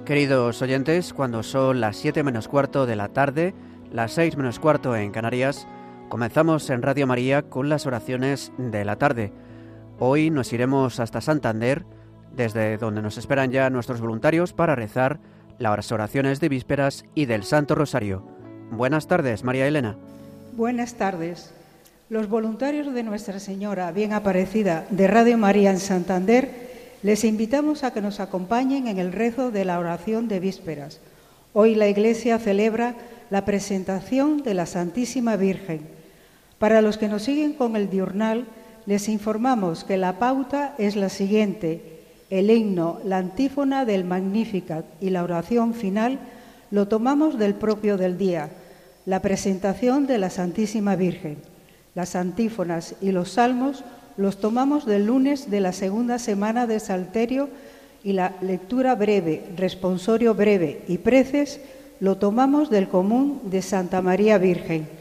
Queridos oyentes, cuando son las 7 menos cuarto de la tarde, las 6 menos cuarto en Canarias, comenzamos en Radio María con las oraciones de la tarde. Hoy nos iremos hasta Santander, desde donde nos esperan ya nuestros voluntarios para rezar las oraciones de vísperas y del Santo Rosario. Buenas tardes, María Elena. Buenas tardes. Los voluntarios de Nuestra Señora Bien Aparecida de Radio María en Santander les invitamos a que nos acompañen en el rezo de la oración de vísperas. Hoy la Iglesia celebra la presentación de la Santísima Virgen. Para los que nos siguen con el diurnal, les informamos que la pauta es la siguiente. El himno, la antífona del Magnificat y la oración final lo tomamos del propio del día, la presentación de la Santísima Virgen. Las antífonas y los salmos los tomamos del lunes de la segunda semana de Salterio y la lectura breve, responsorio breve y preces lo tomamos del común de Santa María Virgen.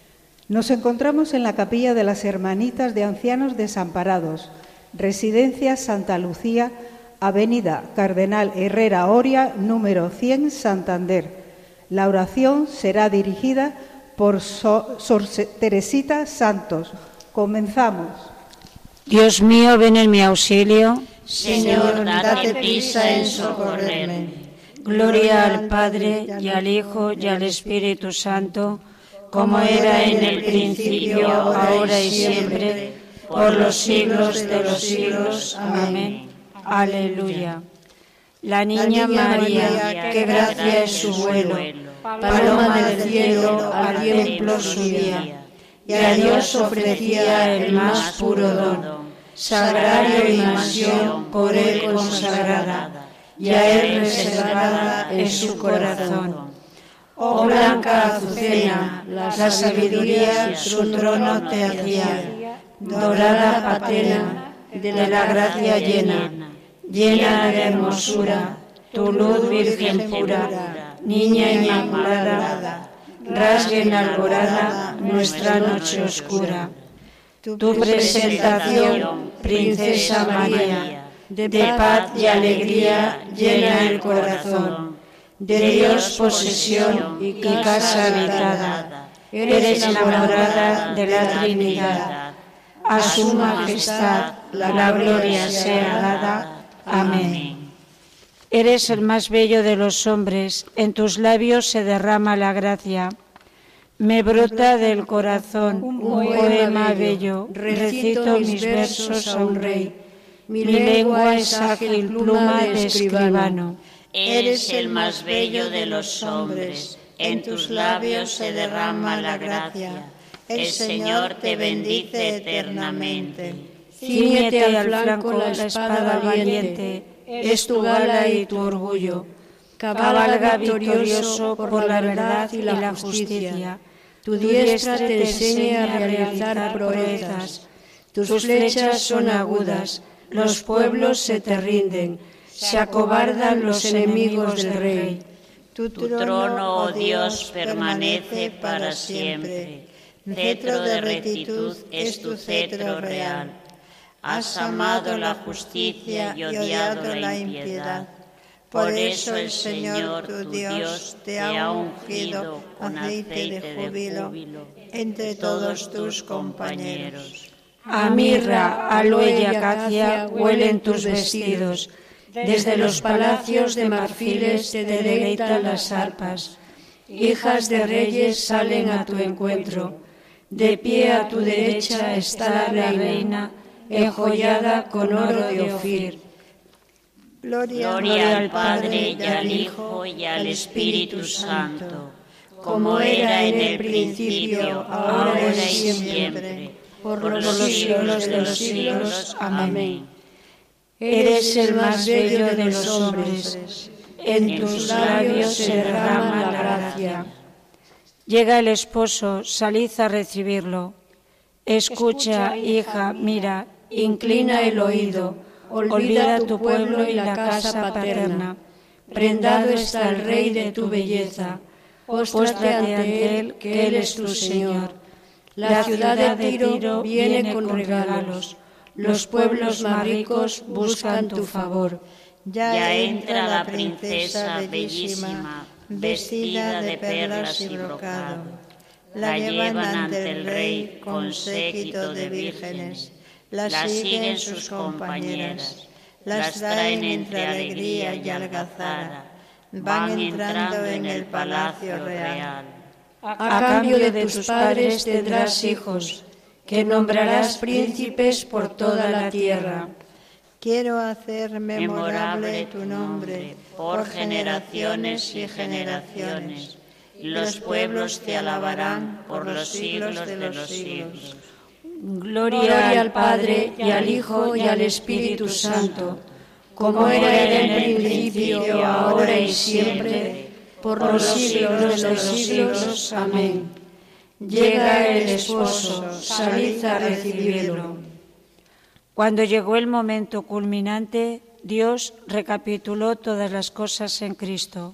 Nos encontramos en la capilla de las Hermanitas de Ancianos Desamparados, Residencia Santa Lucía, Avenida Cardenal Herrera Oria, número 100, Santander. La oración será dirigida por Sor Teresita Santos. Comenzamos. Dios mío, ven en mi auxilio. Señor, date prisa en socorrerme. Gloria al Padre, y al Hijo, y al Espíritu Santo, como era en el principio, ahora y siempre, por los siglos de los siglos. Amén. Aleluya. La niña María, qué gracia es su vuelo, paloma del cielo, al templo subía, y a Dios ofrecía el más puro don, sagrario y mansión por él consagrada, y a él reservada es su corazón. Oh blanca azucena, la sabiduría su trono te hacía, dorada patena, de la gracia llena, llena de hermosura, tu luz virgen pura, niña inmaculada, rasgue en alborada nuestra noche oscura. Tu presentación, princesa María, de paz y alegría llena el corazón, de Dios posesión y casa habitada, eres la morada de la Trinidad. A su majestad la gloria sea dada. Amén. Eres el más bello de los hombres, en tus labios se derrama la gracia. Me brota del corazón un poema bello, recito mis versos a un rey. Mi lengua es ágil pluma de escribano. Eres el más bello de los hombres, en tus labios se derrama la gracia. El Señor te bendice eternamente. Cíñete al flanco la espada valiente, es tu gala y tu orgullo. Cabalga victorioso por la verdad y la justicia. Tu diestra te enseña a realizar proezas. Tus flechas son agudas, los pueblos se te rinden, se acobardan los enemigos del rey. Tu trono, oh Dios, permanece para siempre. Cetro de rectitud es tu cetro real. Has amado la justicia y odiado la impiedad. Por eso el Señor, tu Dios, te ha ungido con aceite de júbilo entre todos tus compañeros. A mirra, aloe y acacia huelen tus vestidos. Desde los palacios de marfiles te deleitan las arpas. Hijas de reyes salen a tu encuentro. De pie a tu derecha está la reina, enjollada con oro de Ofir. Gloria al Padre, y al Hijo, y al Espíritu Santo, como era en el principio, ahora y siempre, por los siglos de los siglos. Amén. Eres el más bello de los hombres, en tus labios se derrama la gracia. Llega el esposo, salid a recibirlo. Escucha, hija, mira, inclina el oído, olvida tu pueblo y la casa paterna. Prendado está el rey de tu belleza, póstrate ante él, que él es tu Señor. La ciudad de Tiro viene con regalos, los pueblos más ricos buscan tu favor. Ya entra la princesa bellísima, vestida de perlas y brocado. La llevan ante el rey con séquito de vírgenes. La siguen sus compañeras. Las traen entre alegría y algazara. Van entrando en el palacio real. A cambio de tus padres tendrás hijos, que nombrarás príncipes por toda la tierra. Quiero hacer memorable tu nombre por generaciones y generaciones. Los pueblos te alabarán por los siglos de los siglos. Gloria al Padre, y al Hijo, y al Espíritu Santo, como era en el principio, ahora y siempre, por los siglos de los siglos. Amén. Llega el esposo, salid a recibirlo. Cuando llegó el momento culminante, Dios recapituló todas las cosas en Cristo.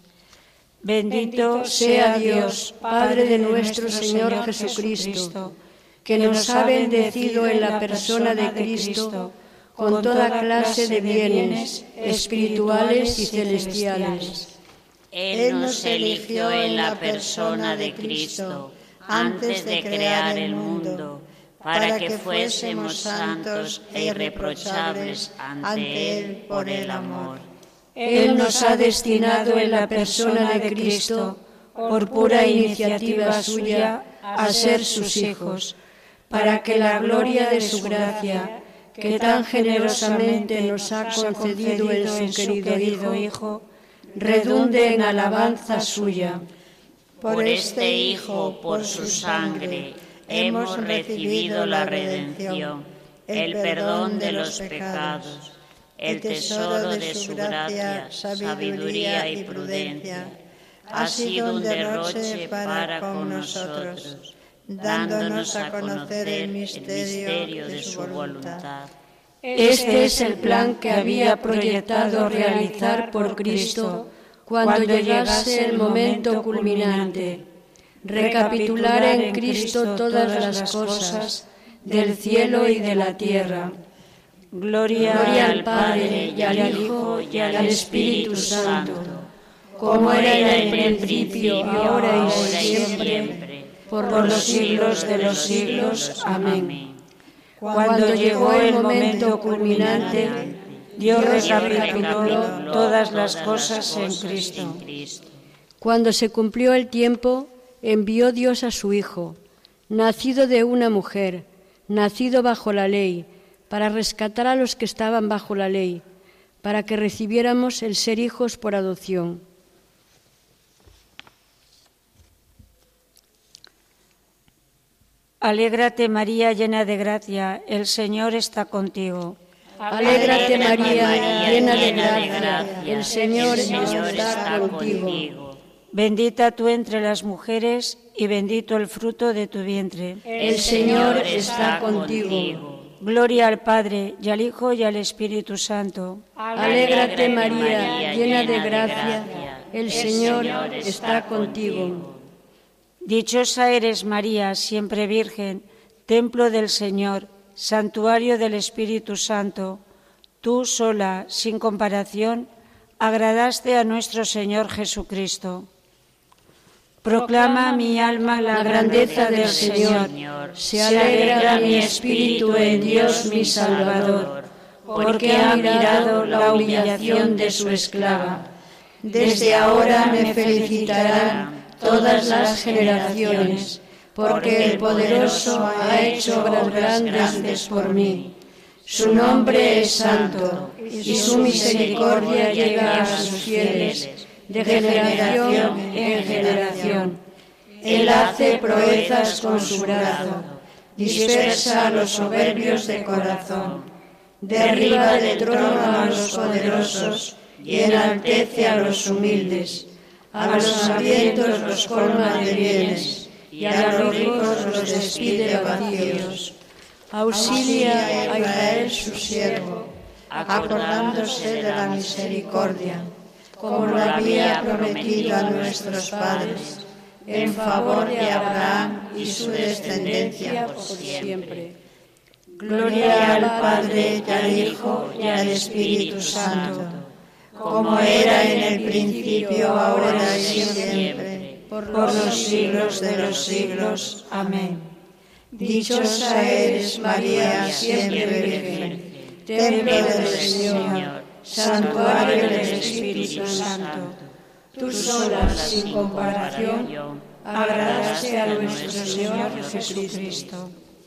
Bendito sea Dios, Padre de nuestro Señor Jesucristo, que nos ha bendecido en la persona de Cristo con toda clase de bienes espirituales y celestiales. Él nos eligió en la persona de Cristo antes de crear el mundo, para que fuésemos santos e irreprochables ante Él por el amor. Él nos ha destinado en la persona de Cristo, por pura iniciativa suya, a ser sus hijos, para que la gloria de su gracia, que tan generosamente nos ha concedido en su querido Hijo, redunde en alabanza suya. Por este Hijo, por su sangre, hemos recibido la redención, el perdón de los pecados, el tesoro de su gracia, sabiduría y prudencia. Ha sido un derroche para con nosotros, dándonos a conocer el misterio de su voluntad. Este es el plan que había proyectado realizar por Cristo cuando llegase el momento culminante. Recapitular en Cristo todas las cosas del cielo y de la tierra. Gloria al Padre, y al Hijo, y al Espíritu Santo, como era en el principio, ahora y siempre, por los siglos de los siglos. Amén. Cuando llegó el momento culminante, Dios recapituló todas las cosas en Cristo. Cuando se cumplió el tiempo, envió Dios a su Hijo, nacido de una mujer, nacido bajo la ley, para rescatar a los que estaban bajo la ley, para que recibiéramos el ser hijos por adopción. Alégrate, María, llena de gracia, el Señor está contigo. Alégrate, María, llena de gracia, el Señor está contigo. Bendita tú entre las mujeres y bendito el fruto de tu vientre. El Señor está contigo. Gloria al Padre, y al Hijo, y al Espíritu Santo. Alégrate, María, llena de gracia, el Señor está contigo. Dichosa eres, María, siempre Virgen, templo del Señor, santuario del Espíritu Santo. Tú sola, sin comparación, agradaste a nuestro Señor Jesucristo. Proclama mi alma la grandeza del Señor. Se alegra mi espíritu en Dios mi Salvador, porque ha mirado la humillación de su esclava. Desde ahora me felicitarán todas las generaciones, porque el Poderoso ha hecho obras grandes por mí. Su nombre es santo, y su misericordia llega a sus fieles, de generación en generación. Él hace proezas con su brazo, dispersa a los soberbios de corazón, derriba del trono a los poderosos y enaltece a los humildes. A los hambrientos los colma de bienes, y a los ricos los despide vacíos. Auxilia a Israel su siervo, acordándose de la misericordia, como lo había prometido a nuestros padres, en favor de Abraham y su descendencia por siempre. Gloria al Padre, y al Hijo, y al Espíritu Santo, como era en el principio, ahora y siempre, por los siglos de los siglos. Amén. Dichosa eres, María, siempre Virgen, templo del Señor, santuario del Espíritu Santo. Tú sola, sin comparación, agradaste a nuestro Señor Jesucristo.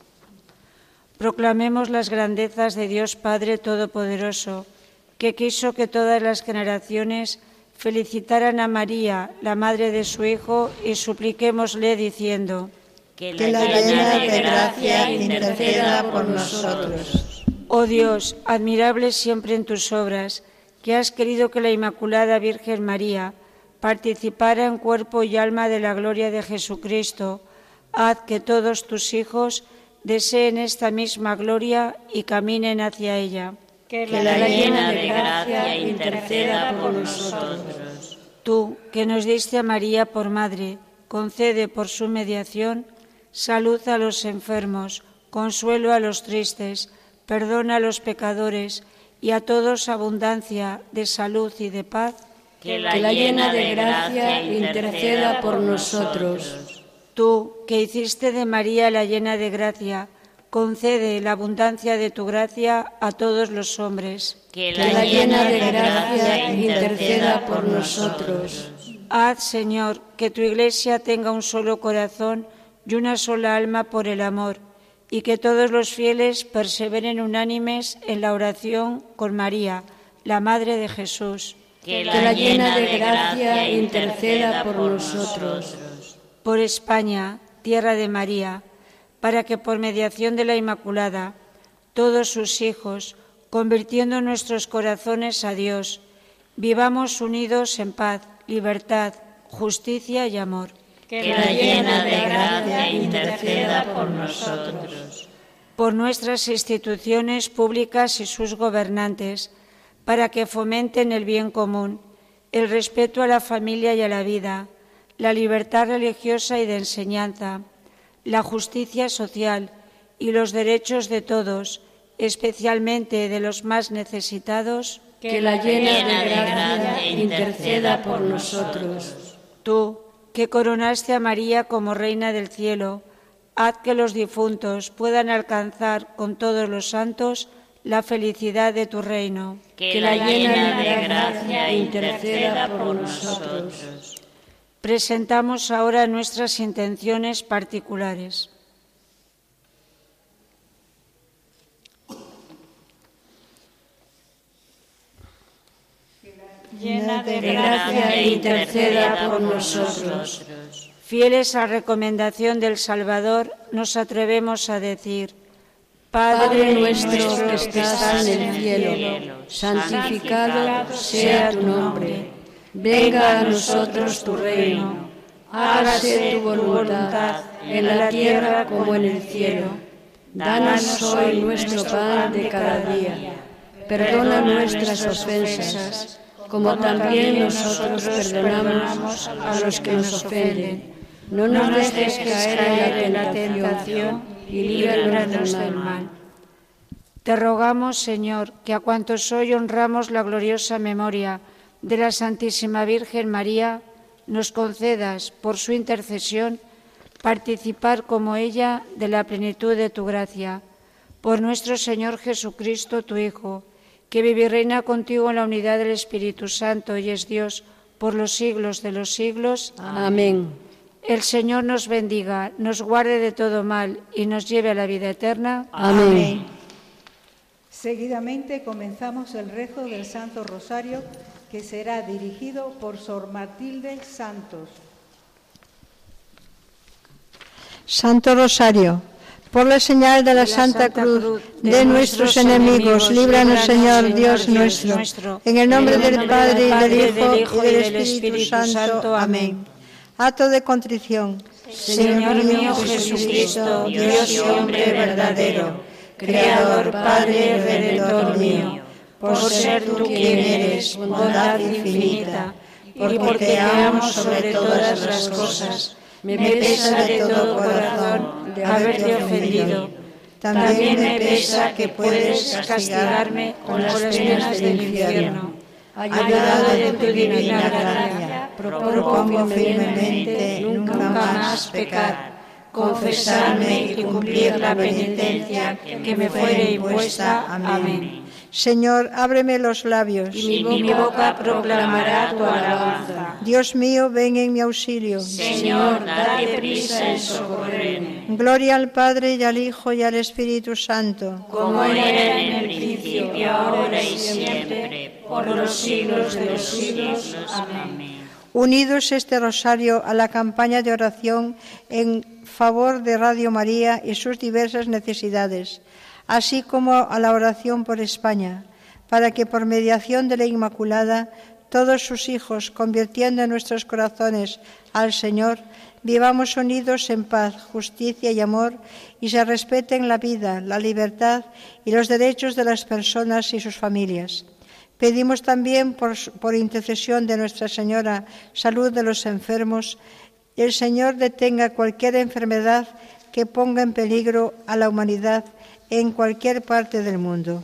Proclamemos las grandezas de Dios Padre Todopoderoso, que quiso que todas las generaciones felicitaran a María, la madre de su Hijo, y supliquémosle diciendo: Que la llena de gracia interceda por nosotros. Oh Dios, admirable siempre en tus obras, que has querido que la Inmaculada Virgen María participara en cuerpo y alma de la gloria de Jesucristo, haz que todos tus hijos deseen esta misma gloria y caminen hacia ella. Que la llena de gracia interceda por nosotros. Tú, que nos diste a María por madre, concede por su mediación salud a los enfermos, consuelo a los tristes, perdona a los pecadores y a todos abundancia de salud y de paz. Que la llena de gracia interceda por nosotros. Tú, que hiciste de María la llena de gracia, concede la abundancia de tu gracia a todos los hombres. Que la llena de gracia interceda por nosotros. Haz, Señor, que tu Iglesia tenga un solo corazón y una sola alma por el amor, y que todos los fieles perseveren unánimes en la oración con María, la Madre de Jesús. Que la llena de gracia interceda por nosotros. Por España, tierra de María, para que por mediación de la Inmaculada, todos sus hijos, convirtiendo nuestros corazones a Dios, vivamos unidos en paz, libertad, justicia y amor. Que la llena de gracia interceda por nosotros. Por nuestras instituciones públicas y sus gobernantes, para que fomenten el bien común, el respeto a la familia y a la vida, la libertad religiosa y de enseñanza, la justicia social y los derechos de todos, especialmente de los más necesitados. Que la llena de gracia interceda por nosotros. Tú, que coronaste a María como Reina del Cielo, haz que los difuntos puedan alcanzar con todos los santos la felicidad de tu reino. Que la llena de gracia interceda por nosotros. Presentamos ahora nuestras intenciones particulares. Llena de gracia interceda por nosotros. Fieles a la recomendación del Salvador, nos atrevemos a decir: Padre nuestro que estás en el cielo, santificado sea tu nombre. Venga a nosotros tu reino. Hágase tu voluntad en la tierra como en el cielo. Danos hoy nuestro pan de cada día. Perdona nuestras ofensas, como también nosotros perdonamos a los que nos ofenden. No nos dejes caer en la tentación y líbranos del mal. Te rogamos, Señor, que a cuantos hoy honramos la gloriosa memoria de la Santísima Virgen María, nos concedas, por su intercesión, participar como ella de la plenitud de tu gracia. Por nuestro Señor Jesucristo, tu Hijo, que vive y reina contigo en la unidad del Espíritu Santo y es Dios por los siglos de los siglos. Amén. El Señor nos bendiga, nos guarde de todo mal y nos lleve a la vida eterna. Amén. Seguidamente comenzamos el rezo del Santo Rosario, que será dirigido por Sor Matilde Santos. Santo Rosario, por la señal de la Santa Cruz de nuestros enemigos, líbranos, Señor Dios nuestro, en el nombre del Padre, y del Hijo, y del Espíritu Santo. Amén. Acto de contrición. Señor mío Jesucristo, Dios y hombre verdadero, Creador, Padre, Redentor mío, por ser tú quien eres, bondad infinita, y porque te amo sobre todas las cosas, me pesa de todo corazón de haberte ofendido. También me pesa que puedes castigarme con las penas del infierno. ayudado de tu divina gracia, propongo firmemente nunca más pecar, confesarme y cumplir la penitencia que me fuere impuesta. Amén. Señor, ábreme los labios, y mi boca proclamará tu alabanza. Dios mío, ven en mi auxilio. Señor, date prisa en socorrerme. Gloria al Padre, y al Hijo, y al Espíritu Santo. Como era en el principio, ahora y siempre, por los siglos de los siglos. Amén. Unidos este rosario a la campaña de oración en favor de Radio María y sus diversas necesidades, así como a la oración por España, para que por mediación de la Inmaculada todos sus hijos, convirtiendo nuestros corazones al Señor, vivamos unidos en paz, justicia y amor, y se respeten la vida, la libertad y los derechos de las personas y sus familias. Pedimos también por intercesión de Nuestra Señora, salud de los enfermos, el Señor detenga cualquier enfermedad que ponga en peligro a la humanidad en cualquier parte del mundo.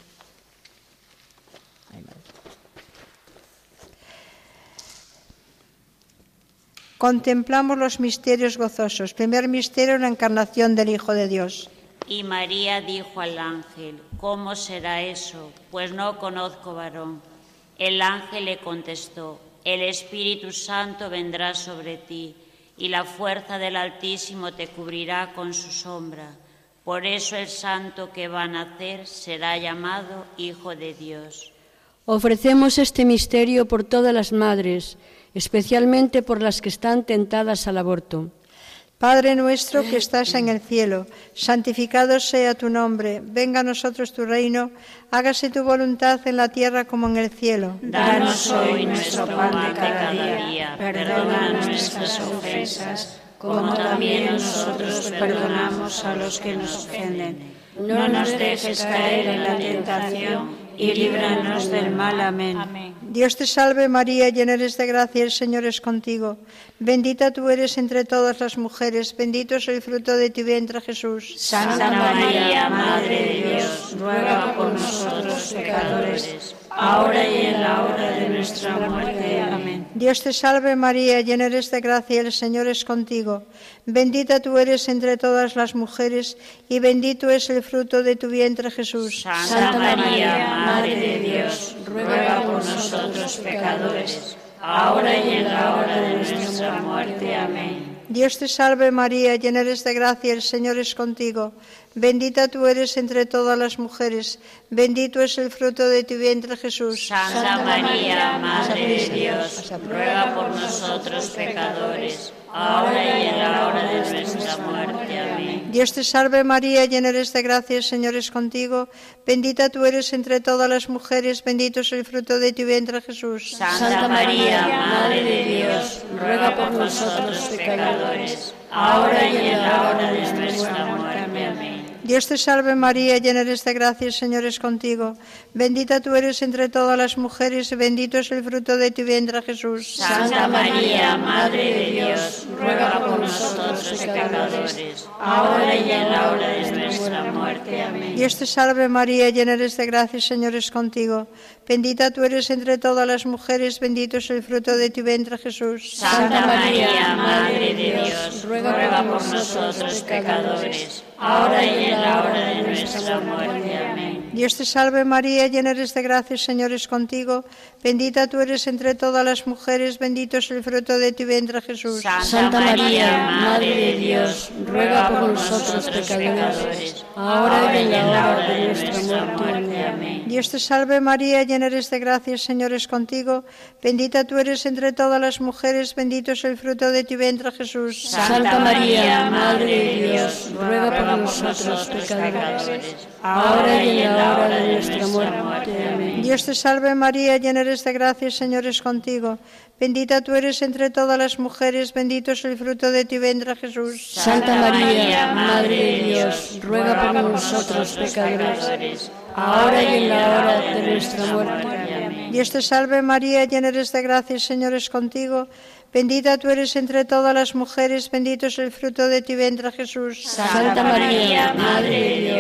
Contemplamos los misterios gozosos. Primer misterio, la encarnación del Hijo de Dios. Y María dijo al ángel: ¿Cómo será eso? Pues no conozco varón. El ángel le contestó: El Espíritu Santo vendrá sobre ti, y la fuerza del Altísimo te cubrirá con su sombra. Por eso el santo que va a nacer será llamado Hijo de Dios. Ofrecemos este misterio por todas las madres, especialmente por las que están tentadas al aborto. Padre nuestro que estás en el cielo, santificado sea tu nombre, venga a nosotros tu reino, hágase tu voluntad en la tierra como en el cielo. Danos hoy nuestro pan de cada día, perdona nuestras ofensas, como también nosotros perdonamos a los que nos ofenden. No nos dejes caer en la tentación y líbranos del mal. Amén. Dios te salve María, llena eres de gracia, el Señor es contigo. Bendita tú eres entre todas las mujeres, bendito es el fruto de tu vientre Jesús. Santa María, Madre de Dios, ruega por nosotros pecadores, ahora y en la hora de nuestra muerte. Amén. Dios te salve María, llena eres de gracia, el Señor es contigo. Bendita tú eres entre todas las mujeres y bendito es el fruto de tu vientre Jesús. Santa María, Madre de Dios, ruega por nosotros pecadores, ahora y en la hora de nuestra muerte. Amén. Dios te salve María, llena eres de gracia, el Señor es contigo. Bendita tú eres entre todas las mujeres, bendito es el fruto de tu vientre Jesús. Santa María, Madre de Dios, ruega por nosotros pecadores, ahora y en la hora de nuestra muerte. Amén. Dios te salve María, llena eres de gracia, el Señor es contigo. Bendita tú eres entre todas las mujeres, bendito es el fruto de tu vientre Jesús. Santa María, Madre de Dios, ruega por nosotros pecadores, ahora y en la hora de nuestra muerte. Amén. Dios te salve María, llena eres de gracia, el Señor es contigo. Bendita tú eres entre todas las mujeres, bendito es el fruto de tu vientre Jesús. Santa María, Madre de Dios, ruega por nosotros pecadores, ahora y en la hora de nuestra muerte. Amén. Dios te salve María, llena eres de gracia, el Señor es contigo. Bendita tú eres entre todas las mujeres, bendito es el fruto de tu vientre Jesús. Santa María, Madre de Dios, ruega por nosotros pecadores, ahora y en la hora de nuestra muerte. Amén. Dios te salve María, llena eres de gracia, el Señor es contigo. Bendita tú eres entre todas las mujeres, bendito es el fruto de tu vientre Jesús. Santa María, Madre de Dios, ruega por nosotros pecadores, ahora y en la hora de nuestra muerte. Amén. Dios te salve María, llena eres de gracia, el Señor es contigo. Bendita tú eres entre todas las mujeres, bendito es el fruto de tu vientre Jesús. Santa María, Madre de Dios, ruega por nosotros pecadores, ahora y en la hora de nuestra muerte. Amén. Dios te salve María, llena eres de gracia, el Señor es contigo. Bendita tú eres entre todas las mujeres, bendito es el fruto de tu vientre Jesús. Santa María, Madre de Dios, ruega por nosotros pecadores, ahora y en la hora de nuestra muerte. Amén. Dios te salve María, llena eres de gracia, el Señor es contigo. Bendita tú eres entre todas las mujeres, bendito es el fruto de tu vientre Jesús. Santa María, Madre de Dios,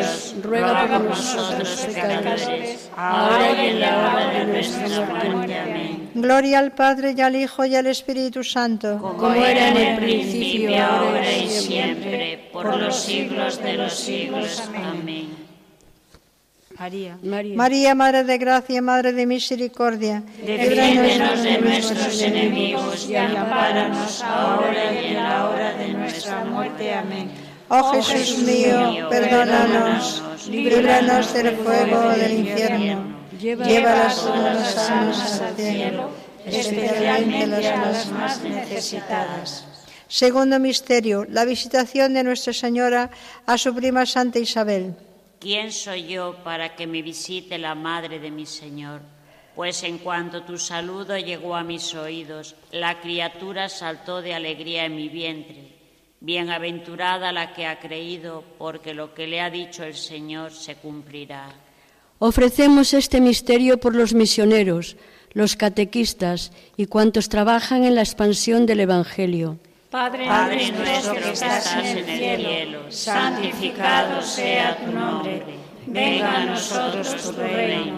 ruega por nosotros pecadores, ahora y en la hora de nuestra muerte. Amén. Gloria al Padre, y al Hijo, y al Espíritu Santo, como era en el principio, ahora y siempre, por los siglos de los siglos. Amén. María, Madre de Gracia, Madre de Misericordia, defiéndenos de nuestros enemigos y ampáranos ahora y en la hora de nuestra muerte. Amén. Oh Jesús mío, perdónanos, líbranos del fuego del infierno, lleva las almas al cielo, especialmente las más necesitadas. Segundo misterio, la visitación de Nuestra Señora a su prima Santa Isabel. ¿Quién soy yo para que me visite la madre de mi Señor? Pues en cuanto tu saludo llegó a mis oídos, la criatura saltó de alegría en mi vientre. Bienaventurada la que ha creído, porque lo que le ha dicho el Señor se cumplirá. Ofrecemos este misterio por los misioneros, los catequistas y cuantos trabajan en la expansión del Evangelio. Padre nuestro que estás en el cielo, santificado sea tu nombre. Venga a nosotros tu reino.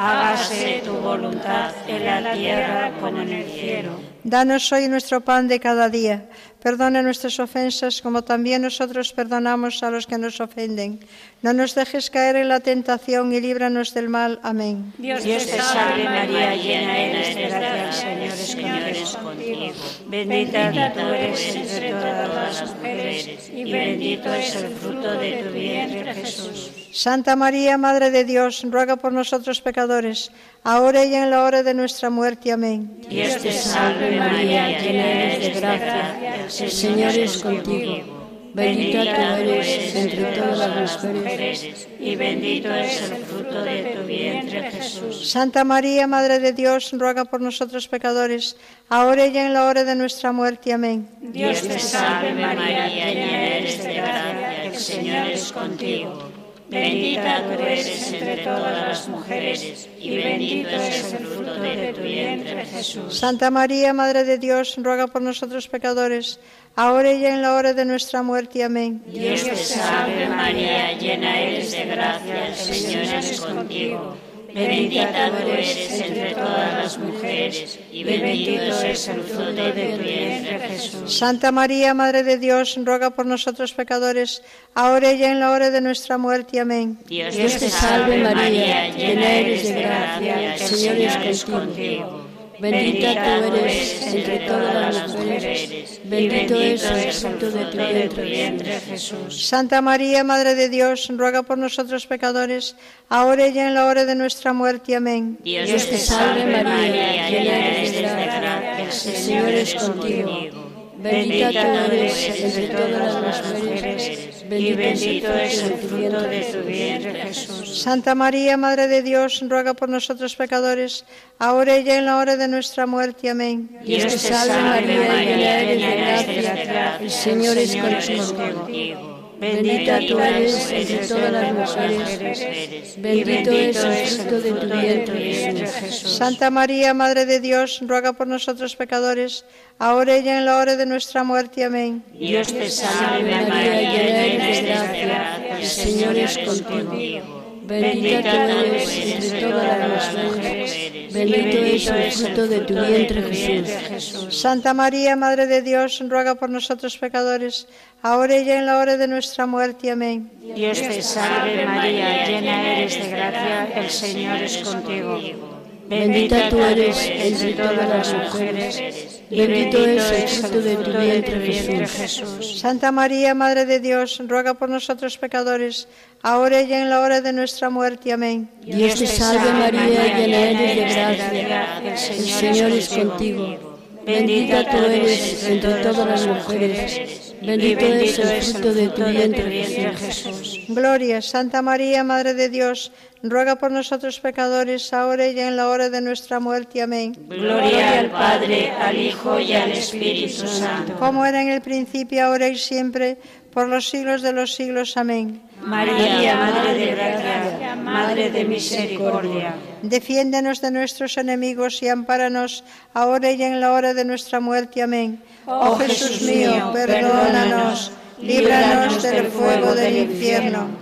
Hágase tu voluntad en la tierra como en el cielo. Danos hoy nuestro pan de cada día. Perdona nuestras ofensas como también nosotros perdonamos a los que nos ofenden. No nos dejes caer en la tentación y líbranos del mal. Amén. Dios te salve María, llena eres de gracia, el Señor es contigo. Bendita tú eres entre todas las mujeres y bendito es el fruto de tu vientre, Jesús. Santa María, Madre de Dios, ruega por nosotros pecadores, ahora y en la hora de nuestra muerte. Amén. Dios te salve María, llena eres de gracia, el Señor es contigo. Bendita tú eres entre todas las mujeres y bendito es el fruto de tu vientre, Jesús. Santa María, Madre de Dios, ruega por nosotros pecadores, ahora y en la hora de nuestra muerte. Amén. Dios te salve María, llena eres de gracia, el Señor es contigo. Bendita tú eres entre todas las mujeres y bendito es el fruto de tu vientre, Jesús. Santa María, Madre de Dios, ruega por nosotros pecadores, ahora y en la hora de nuestra muerte. Amén. Dios te salve María, llena eres de gracia, el Señor es contigo. Bendita tú eres entre todas las mujeres y bendito es el fruto de tu vientre, Jesús. Santa María, Madre de Dios, ruega por nosotros pecadores, ahora y en la hora de nuestra muerte. Amén. Dios te salve María, llena eres de gracia, el Señor es contigo. Bendita tú eres entre todas las mujeres, bendito es el fruto de tu vientre, Jesús. Santa María, Madre de Dios, ruega por nosotros pecadores, ahora y en la hora de nuestra muerte. Amén. Dios te salve María, llena eres de gracia, el Señor es contigo. Bendita tú eres entre todas las mujeres, y bendito es el fruto de tu vientre, Jesús. Santa María, Madre de Dios, ruega por nosotros pecadores, ahora y en la hora de nuestra muerte. Amén. Dios te salve María, llena eres de gracia, el Señor es contigo. Bendita tú eres entre todas las mujeres, bendito es el fruto de tu vientre, Jesús. Santa María, Madre de Dios, ruega por nosotros pecadores, ahora y en la hora de nuestra muerte. Amén. Dios te salve María, llena eres de gracia, el Señor es contigo. Bendita tú eres entre todas las mujeres, bendito es el fruto de tu vientre, Jesús. Santa María, Madre de Dios, ruega por nosotros pecadores, ahora y en la hora de nuestra muerte. Amén. Dios te salve María, llena eres de gracia, el Señor es contigo. Bendita tú eres entre todas las mujeres, bendito es el fruto de tu vientre, Jesús. Santa María, Madre de Dios, ruega por nosotros pecadores, ahora y en la hora de nuestra muerte. Amén. Dios te salve María, llena eres de gracia, el Señor es contigo. Bendita tú eres entre todas las mujeres, bendito es el fruto de tu vientre, Jesús. Gloria, Santa María, Madre de Dios, ruega por nosotros pecadores, ahora y en la hora de nuestra muerte. Amén. Gloria al Padre, al Hijo y al Espíritu Santo. Como era en el principio, ahora y siempre, por los siglos de los siglos. Amén. María, Madre de gracia, Madre de misericordia. Defiéndenos de nuestros enemigos y ampáranos, ahora y en la hora de nuestra muerte. Amén. Oh Jesús mío, perdónanos, líbranos del fuego del infierno.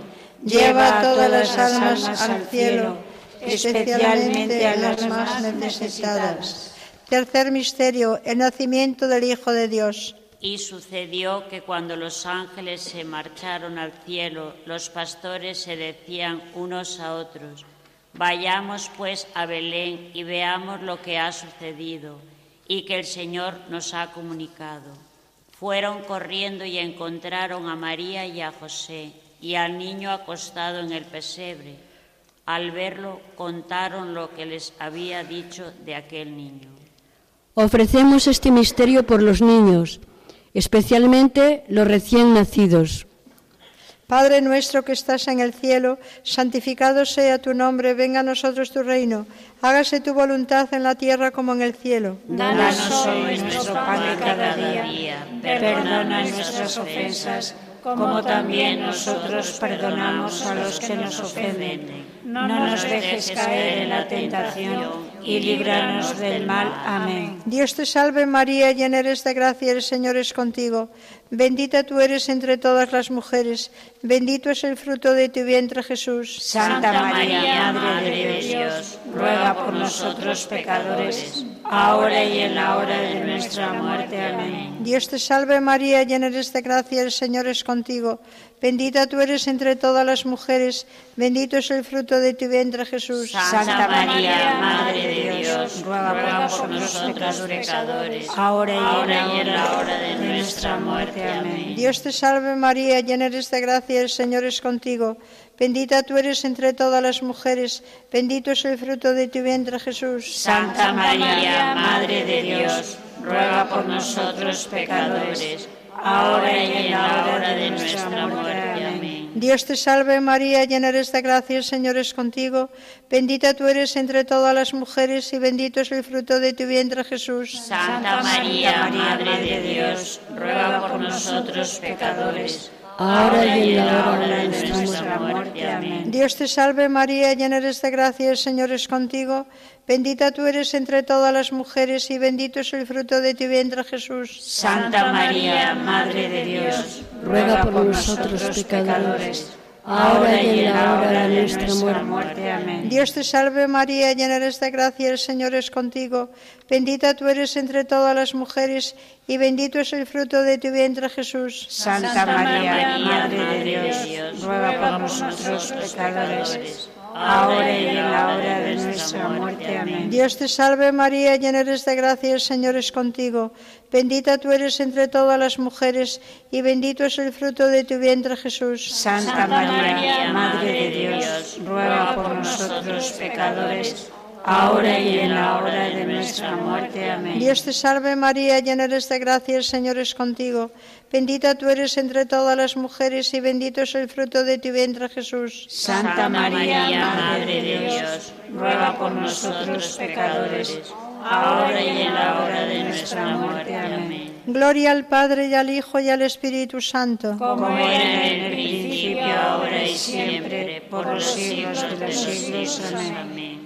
lleva a todas las almas al cielo, especialmente a las más necesitadas. Tercer misterio, el nacimiento del Hijo de Dios. Y sucedió que cuando los ángeles se marcharon al cielo, los pastores se decían unos a otros: vayamos pues a Belén y veamos lo que ha sucedido y que el Señor nos ha comunicado. Fueron corriendo y encontraron a María y a José y al niño acostado en el pesebre. Al verlo, contaron lo que les había dicho de aquel niño. Ofrecemos este misterio por los niños, especialmente los recién nacidos. Padre nuestro que estás en el cielo, santificado sea tu nombre, venga a nosotros tu reino. Hágase tu voluntad en la tierra como en el cielo. Danos hoy nuestro pan de cada día. Perdona nuestras ofensas, como también nosotros perdonamos a los que nos ofenden. No nos dejes caer en la tentación y líbranos del mal. Amén. Dios te salve María, llena eres de gracia, el Señor es contigo. Bendita tú eres entre todas las mujeres, bendito es el fruto de tu vientre Jesús. Santa María, Madre de Dios, ruega por nosotros pecadores, ahora y en la hora de nuestra muerte. Amén. Dios te salve María, llena eres de gracia, el Señor es contigo. Bendita tú eres entre todas las mujeres, bendito es el fruto de tu vientre Jesús. Santa María, Madre de Dios, ruega por nosotros pecadores, ahora y en la hora de nuestra muerte. Amén. Dios te salve María, llena eres de gracia, el Señor es contigo. Bendita tú eres entre todas las mujeres, bendito es el fruto de tu vientre Jesús. Santa María, Madre de Dios, ruega por nosotros pecadores, ahora y en la hora de nuestra muerte. Amén. Dios te salve María, llena eres de gracia, el Señor es contigo. Bendita tú eres entre todas las mujeres y bendito es el fruto de tu vientre Jesús. Santa María, Madre de Dios, ruega por nosotros pecadores, ahora y en la hora de nuestra muerte. Amén. Dios te salve María, llena eres de gracia, el Señor es contigo. Bendita tú eres entre todas las mujeres y bendito es el fruto de tu vientre Jesús. Santa María, Madre de Dios, ruega por nosotros pecadores, ahora y en la hora de nuestra muerte. Amén. Dios te salve María, llena eres de gracia, el Señor es contigo. Bendita tú eres entre todas las mujeres y bendito es el fruto de tu vientre Jesús. Santa María, Madre de Dios, ruega por nosotros pecadores, ahora y en la hora de nuestra muerte. Amén. Dios te salve María, llena eres de gracia, el Señor es contigo. Bendita tú eres entre todas las mujeres y bendito es el fruto de tu vientre Jesús. Santa María, Madre de Dios, ruega por nosotros pecadores, ahora y en la hora de nuestra muerte. Amén. Dios te salve María, llena eres de gracia, el Señor es contigo. Bendita tú eres entre todas las mujeres y bendito es el fruto de tu vientre Jesús. Santa María, Madre de Dios, ruega por nosotros pecadores, ahora y en la hora de nuestra muerte. Amén. Gloria al Padre y al Hijo y al Espíritu Santo, como era en el principio, ahora y siempre, por los siglos de los siglos. Amén.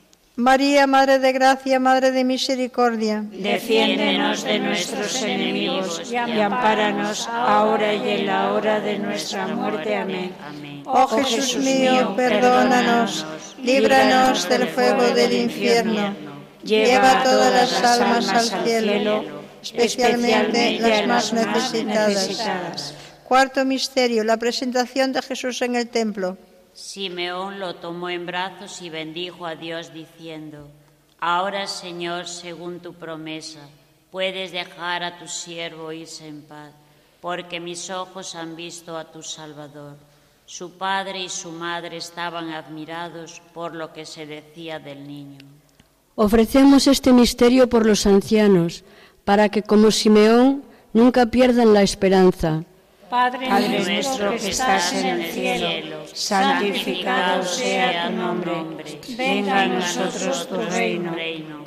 María, Madre de Gracia, Madre de Misericordia, defiéndenos de nuestros enemigos y ampáranos ahora y en la hora de nuestra muerte. Amén. Oh Jesús mío, perdónanos, líbranos del fuego del infierno, lleva todas las almas al cielo, especialmente las más necesitadas. Cuarto misterio, la presentación de Jesús en el templo. Simeón lo tomó en brazos y bendijo a Dios diciendo: Ahora, Señor, según tu promesa, puedes dejar a tu siervo irse en paz, porque mis ojos han visto a tu Salvador. Su padre y su madre estaban admirados por lo que se decía del niño. Ofrecemos este misterio por los ancianos, para que, como Simeón, nunca pierdan la esperanza. Padre nuestro que estás en el cielo, santificado sea tu nombre. Venga a nosotros tu reino.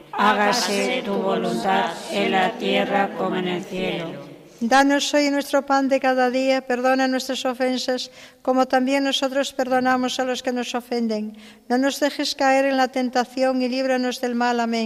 Hágase tu voluntad en la tierra como en el cielo. Danos hoy nuestro pan de cada día, perdona nuestras ofensas, como también nosotros perdonamos a los que nos ofenden. No nos dejes caer en la tentación y líbranos del mal. Amén.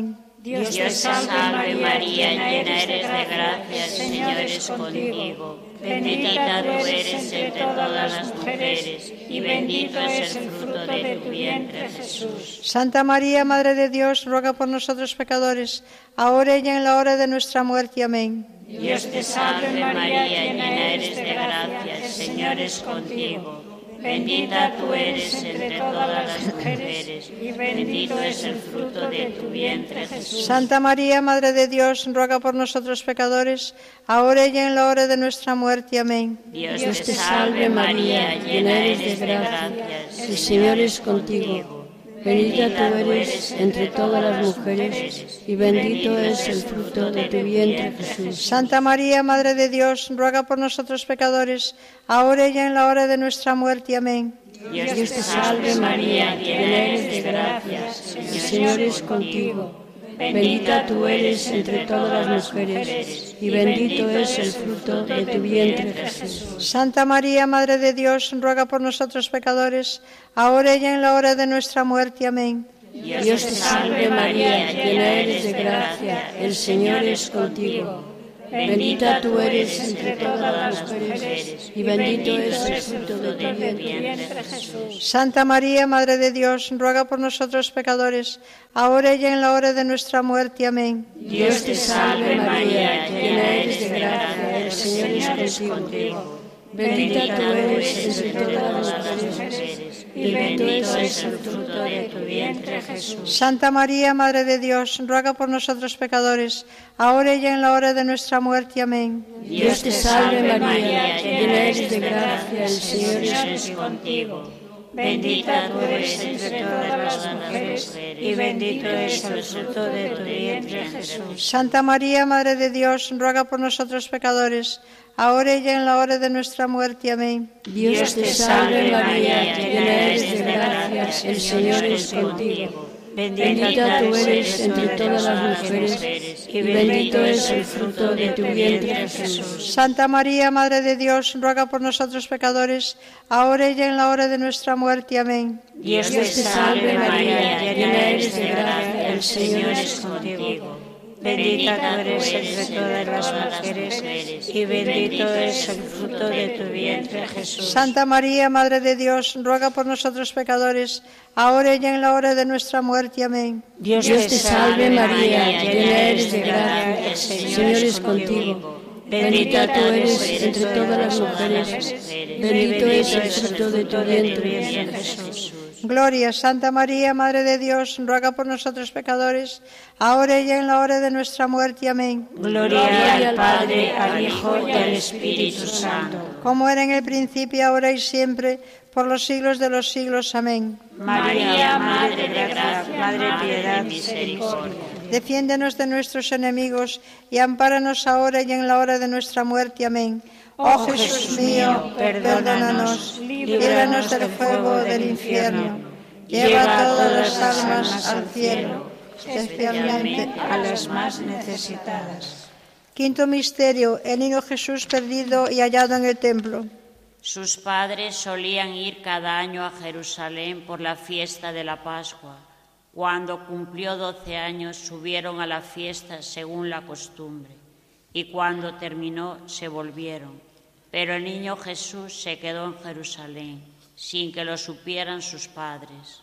Dios te salve María, llena eres de gracia, el Señor es contigo. Bendita tú eres entre todas las mujeres, y bendito es el fruto de tu vientre, Jesús. Santa María, Madre de Dios, ruega por nosotros pecadores, ahora y en la hora de nuestra muerte. Amén. Dios te salve María, llena eres de gracia, el Señor es contigo. Bendita tú eres entre todas las mujeres, y bendito es el fruto de tu vientre, Jesús. Santa María, Madre de Dios, ruega por nosotros pecadores, ahora y en la hora de nuestra muerte. Amén. Dios te salve María, llena eres de gracia, el Señor es contigo. Bendita tú eres entre todas las mujeres, y bendito es el fruto de tu vientre, Jesús. Santa María, Madre de Dios, ruega por nosotros pecadores, ahora y en la hora de nuestra muerte. Amén. Dios te salve María, llena eres de gracia, el Señor es contigo. Bendita tú eres entre todas las mujeres, y bendito es el fruto de tu vientre, Jesús. Santa María, Madre de Dios, ruega por nosotros pecadores, ahora y en la hora de nuestra muerte. Amén. Dios te salve María, llena eres de gracia, el Señor es contigo. Bendita tú eres entre todas las mujeres, y bendito es el fruto de tu vientre, Jesús. Santa María, Madre de Dios, ruega por nosotros pecadores, ahora y en la hora de nuestra muerte. Amén. Dios te salve María, llena eres de gracia, el Señor es contigo. Bendita tú eres entre todas las mujeres, y bendito es el fruto de tu vientre, Jesús. Santa María, Madre de Dios, ruega por nosotros pecadores, ahora y en la hora de nuestra muerte. Amén. Dios te salve María, llena eres de gracia, el Señor es contigo. Bendita tú eres entre todas las mujeres, y bendito es el fruto de tu vientre, Jesús. Santa María, Madre de Dios, ruega por nosotros pecadores, ahora y en la hora de nuestra muerte. Amén. Dios te salve María, llena eres de gracia, el Señor es contigo. Bendita tú eres entre todas las mujeres, y bendito es el fruto de tu vientre, Jesús. Santa María, Madre de Dios, ruega por nosotros pecadores, ahora y en la hora de nuestra muerte. Amén. Dios te salve María, llena eres de gracia, el Señor es contigo. Bendita tú eres entre todas las mujeres, y bendito es el fruto de tu vientre, Jesús. Santa María, Madre de Dios, ruega por nosotros pecadores, ahora y en la hora de nuestra muerte. Amén. Dios te salve María, llena eres de gracia, el Señor es contigo. Bendita tú eres entre todas las mujeres, bendito es el fruto de tu vientre, Jesús. Gloria, Santa María, Madre de Dios, ruega por nosotros pecadores, ahora y en la hora de nuestra muerte. Amén. Gloria al Padre, al Hijo y al Espíritu Santo. Como era en el principio, ahora y siempre, por los siglos de los siglos. Amén. María, Madre de gracia, Madre de piedad y misericordia. Defiéndenos de nuestros enemigos y ampáranos ahora y en la hora de nuestra muerte. Amén. Oh Jesús mío, perdónanos, líbranos del fuego del infierno, lleva todas las almas al cielo, especialmente a las más necesitadas. Quinto misterio, el niño Jesús perdido y hallado en el templo. Sus padres solían ir cada año a Jerusalén por la fiesta de la Pascua. Cuando cumplió 12 años, subieron a la fiesta según la costumbre, y cuando terminó, se volvieron. Pero el niño Jesús se quedó en Jerusalén, sin que lo supieran sus padres.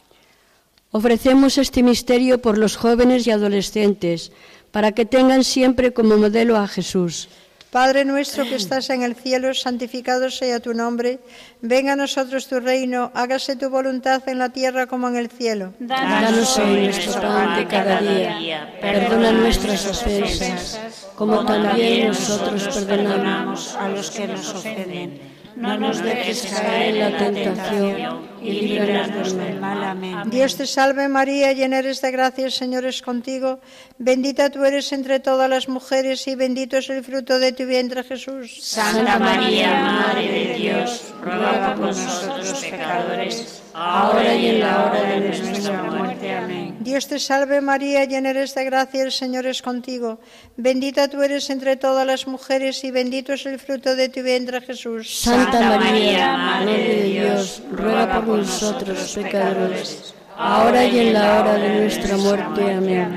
Ofrecemos este misterio por los jóvenes y adolescentes, para que tengan siempre como modelo a Jesús. Padre nuestro que estás en el cielo, santificado sea tu nombre. Venga a nosotros tu reino, hágase tu voluntad en la tierra como en el cielo. Danos hoy nuestro pan de cada día. Perdona nuestras ofensas, como también nosotros perdonamos a los que nos ofenden. No nos dejes caer en la tentación y líbranos del mal. Amén. Dios te salve María, llena eres de gracia, el Señor es contigo. Bendita tú eres entre todas las mujeres y bendito es el fruto de tu vientre, Jesús. Santa María, Madre de Dios, ruega por nosotros pecadores, ahora y en la hora de nuestra muerte. Amén. Dios te salve María, llena eres de gracia, el Señor es contigo. Bendita tú eres entre todas las mujeres y bendito es el fruto de tu vientre, Jesús. Santa María, Madre de Dios, ruega por nosotros pecadores, ahora y en la hora de nuestra muerte. Amén.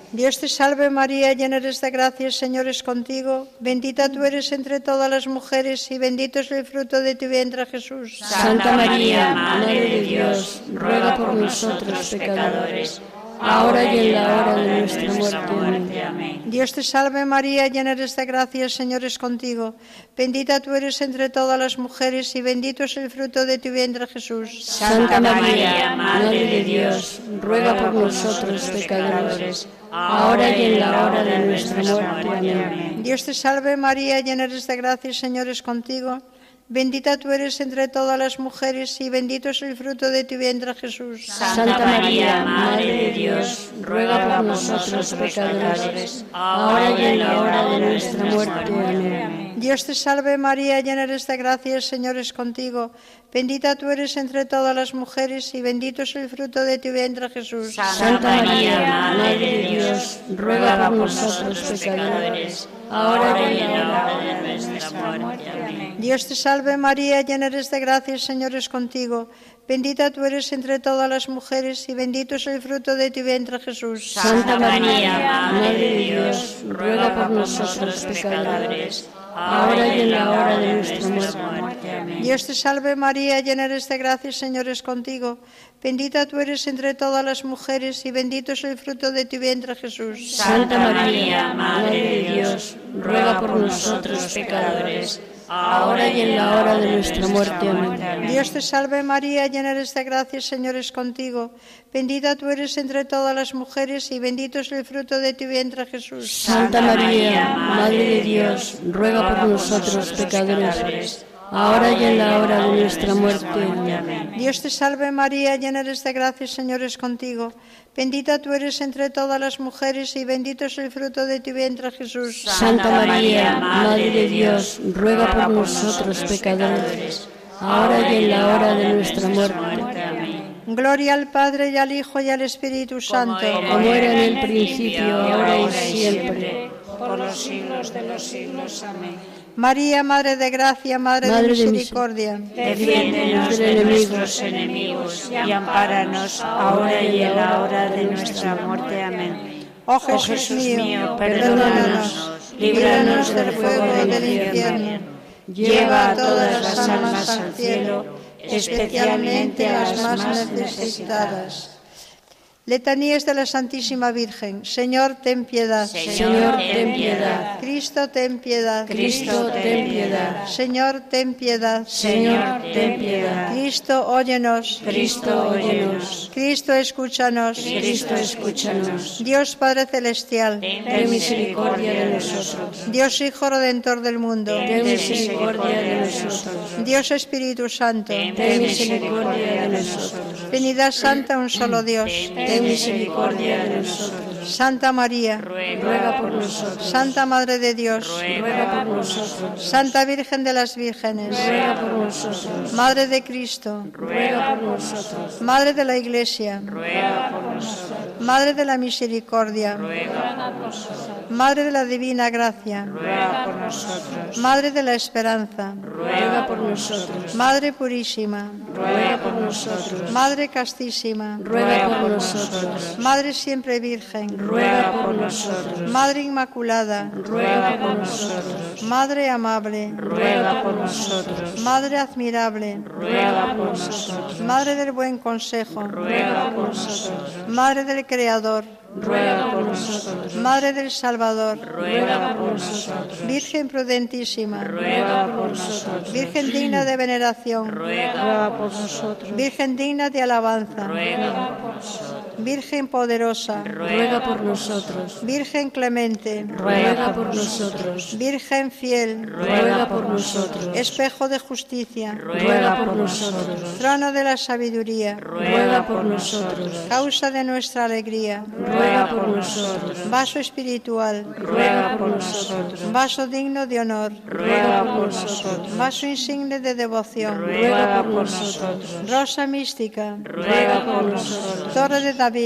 Dios te salve María, llena eres de gracia, el Señor es contigo. Bendita tú eres entre todas las mujeres y bendito es el fruto de tu vientre, Jesús. Santa María, Madre de Dios, ruega por nosotros pecadores, ahora y en la hora de nuestra muerte. Amén. Dios te salve María, llena eres de gracia, el Señor es contigo. Bendita tú eres entre todas las mujeres y bendito es el fruto de tu vientre, Jesús. Santa María, Madre de Dios, ruega por nosotros pecadores, ahora y en la hora de nuestra muerte. Amén. Dios te salve María, llena eres de gracia, el Señor es contigo. Bendita tú eres entre todas las mujeres y bendito es el fruto de tu vientre, Jesús. Santa María, Madre de Dios, ruega por nosotros pecadores, ahora y en la hora de nuestra muerte. Amén. Dios te salve María, llena eres de gracia, el Señor es contigo. Bendita tú eres entre todas las mujeres y bendito es el fruto de tu vientre, Jesús. Santa María, Madre de Dios, ruega por nosotros pecadores, ahora y en la hora de nuestra muerte. Amén. Dios te salve María, llena eres de gracia, el Señor es contigo. Bendita tú eres entre todas las mujeres y bendito es el fruto de tu vientre, Jesús. Santa María, Madre de Dios, ruega por nosotros pecadores, ahora y en la hora de nuestra muerte. Amén. Dios te salve María, llena eres de gracia, el Señor es contigo. Bendita tú eres entre todas las mujeres y bendito es el fruto de tu vientre, Jesús. Santa María, Madre de Dios, ruega por nosotros pecadores, ahora y en la hora de nuestra muerte. Amén. Dios te salve María, llena eres de gracia, el Señor es contigo. Bendita tú eres entre todas las mujeres y bendito es el fruto de tu vientre, Jesús. Santa María, Madre de Dios, ruega por nosotros pecadores, ahora y en la hora de nuestra muerte. Amén. Dios te salve María, llena eres de gracia, el Señor es contigo. Bendita tú eres entre todas las mujeres y bendito es el fruto de tu vientre, Jesús. Santa María, Madre de Dios, ruega por nosotros pecadores, ahora y en la hora de nuestra muerte. Amén. Gloria al Padre y al Hijo y al Espíritu Santo, como era en el principio, ahora y siempre, por los siglos de los siglos. Amén. María, Madre de gracia, Madre de misericordia, defiéndenos de nuestros enemigos y ampáranos ahora y en la hora de nuestra muerte. Amén. Oh Jesús mío, perdónanos, líbranos del fuego del infierno, lleva a todas las almas al cielo, especialmente a las más necesitadas. Letanías de la Santísima Virgen. Señor, ten piedad. Señor, ten piedad. Cristo, ten piedad. Cristo, ten piedad. Señor, ten piedad. Señor, ten piedad. Cristo, óyenos. Cristo, óyenos. Cristo, escúchanos. Cristo, escúchanos. Dios Padre Celestial, ten misericordia de nosotros. Dios Hijo Redentor del mundo, Ten misericordia de nosotros. Dios Espíritu Santo, Ten misericordia de nosotros. Trinidad Santa, un solo Dios. Ten misericordia de nosotros. Santa María, Ruega por nosotros. Santa Madre de Dios, Ruega por nosotros. Santa Virgen de las Vírgenes, Ruega por nosotros. Madre de Cristo, Ruega por nosotros. Madre de la Iglesia, Ruega por nosotros. Madre de la Misericordia, Madre de la Divina Gracia, Ruega por nosotros. Madre de la Esperanza, Ruega por nosotros. Madre Purísima, Ruega por nosotros. Madre Castísima, Ruega por nosotros. Madre Siempre Virgen, Ruega por nosotros. Madre Inmaculada, Ruega por nosotros. Madre Amable, Ruega por nosotros. Madre Admirable, Ruega por nosotros. Madre del Buen Consejo, Ruega por nosotros. Madre del Creador, Ruega por nosotros. Madre del Salvador, Ruega por nosotros. Virgen prudentísima, Ruega por nosotros. Virgen digna de veneración, Ruega por nosotros. Virgen digna de alabanza, Virgen poderosa, Ruega por nosotros. Virgen clemente, Ruega por nosotros. Virgen fiel, Ruega por nosotros. espejo de justicia, Ruega por nosotros. trono de la sabiduría, Ruega por nosotros. causa de nuestra alegría, Ruega por nosotros. vaso espiritual, Ruega por nosotros. vaso digno de honor, Ruega por nosotros. vaso insigne de devoción, Ruega por nosotros. rosa mística, Ruega por nosotros. torre de David,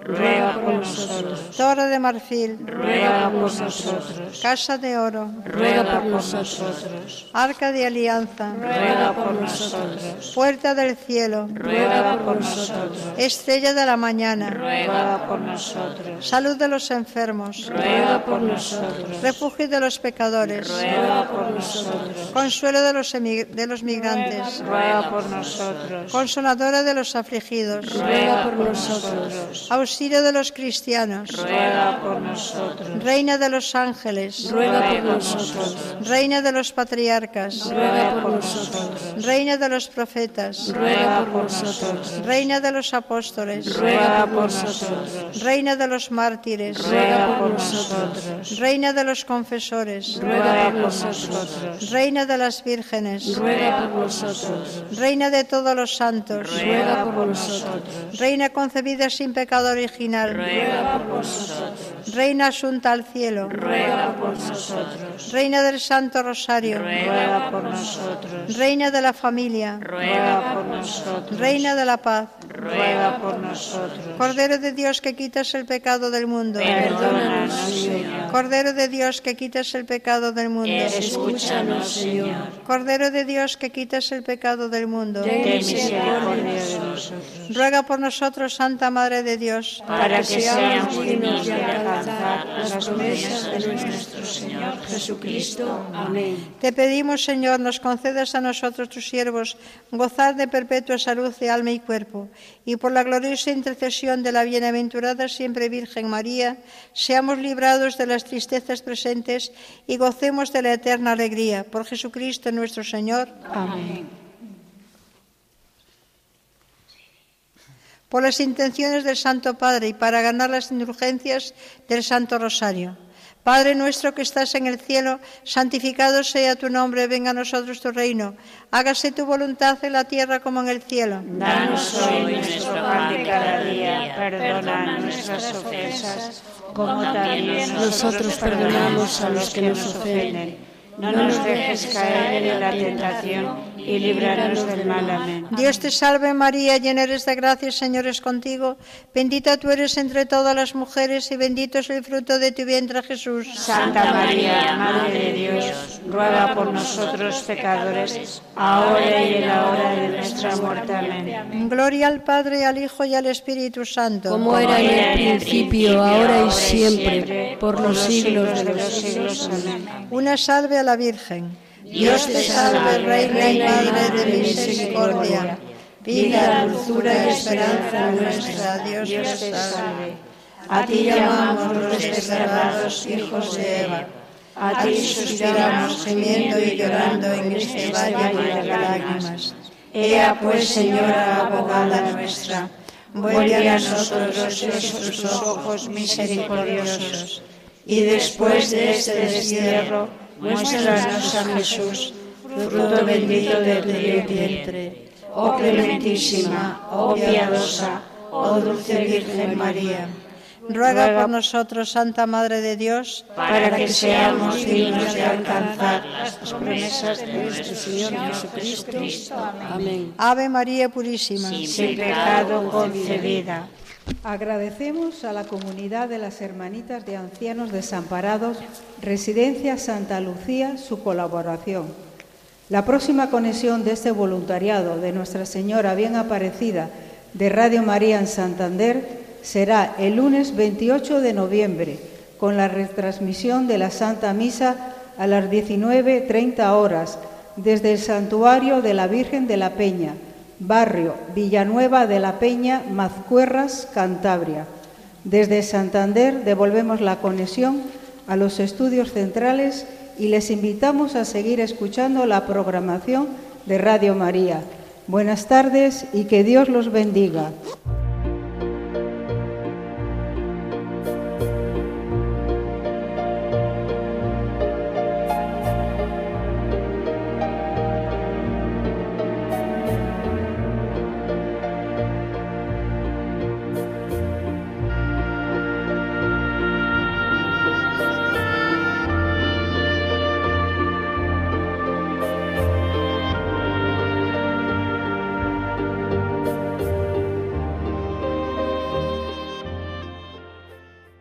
ruega por nosotros. Torre de marfil, Ruega por nosotros. casa de oro, Ruega por nosotros. arca de alianza, Ruega por nosotros. puerta del cielo, Ruega por nosotros. estrella de la mañana, Ruega por nosotros. salud de los enfermos, Ruega por nosotros. refugio de los pecadores, Ruega por nosotros. consuelo de los migrantes, Ruega por nosotros. consoladora de los afligidos, Ruega por nosotros. auxilio de los cristianos, Ruega por nosotros. reina de los ángeles, Ruega por nosotros. reina de los patriarcas, Ruega por nosotros. reina de los profetas, Ruega por nosotros. reina de los apóstoles, Ruega por nosotros. reina de los mártires, Ruega por nosotros. reina de los confesores, Ruega por nosotros. reina de las vírgenes, Ruega por nosotros. reina de todos los santos, Ruega por nosotros. reina concebida sin pecado original, Ruega por nosotros. reina asunta al cielo, Ruega por nosotros. reina del Santo Rosario, Ruega por nosotros. reina de la familia, Ruega por nosotros. reina de la paz, Ruega por nosotros. Cordero de Dios que quitas el pecado del mundo, Perdónanos, Señor. Cordero de Dios que quitas el pecado del mundo, Escúchanos, Señor. Cordero de Dios que quitas el pecado del mundo, Ten misericordia de nosotros. ruega por nosotros, Santa Madre de Dios, Para que seamos dignos de alcanzar las promesas de nuestro Señor Jesucristo. Amén. Te pedimos, Señor, nos concedas a nosotros, tus siervos, gozar de perpetua salud de alma y cuerpo, y por la gloriosa intercesión de la bienaventurada siempre Virgen María, seamos librados de las tristezas presentes y gocemos de la eterna alegría. Por Jesucristo nuestro Señor. Amén. Por las intenciones del Santo Padre y para ganar las indulgencias del Santo Rosario. Padre nuestro que estás en el cielo, santificado sea tu nombre, venga a nosotros tu reino. Hágase tu voluntad en la tierra como en el cielo. Danos hoy nuestro pan de cada día. Perdona nuestras ofensas, como también nosotros perdonamos a los que nos ofenden. No nos dejes caer en la tentación y líbranos del mal. Amén. Dios te salve María, llena eres de gracia, el Señor es contigo. Bendita tú eres entre todas las mujeres y bendito es el fruto de tu vientre, Jesús. Santa María, Madre de Dios, ruega por nosotros pecadores, ahora y en la hora de nuestra muerte. Amén. Gloria al Padre, al Hijo y al Espíritu Santo. Como era en el principio, ahora y siempre, por los siglos de los siglos. Amén. Una salve a la Virgen. Dios te salve, Reina y Madre de misericordia, vida, dulzura y esperanza nuestra. Dios te salve. A ti llamamos los desterrados hijos de Eva. A ti suspiramos gimiendo y llorando en este valle de lágrimas. Ea pues, Señora, abogada nuestra, vuelve a nosotros tus ojos misericordiosos, y después de este destierro, muéstranos a Jesús, fruto bendito de tu vientre. Oh clementísima, oh piadosa, oh dulce Virgen María. Ruega por nosotros, Santa Madre de Dios, para que seamos dignos de alcanzar las promesas de nuestro Señor Jesucristo. Amén. Ave María Purísima. Sin pecado concebida. Agradecemos a la comunidad de las Hermanitas de Ancianos Desamparados, Residencia Santa Lucía, su colaboración. La próxima conexión de este voluntariado de Nuestra Señora Bien Aparecida de Radio María en Santander será el lunes 28 de noviembre, con la retransmisión de la Santa Misa a las 19:30 horas desde el Santuario de la Virgen de la Peña, barrio Villanueva de la Peña, Mazcuerras, Cantabria. Desde Santander devolvemos la conexión a los estudios centrales y les invitamos a seguir escuchando la programación de Radio María. Buenas tardes y que Dios los bendiga.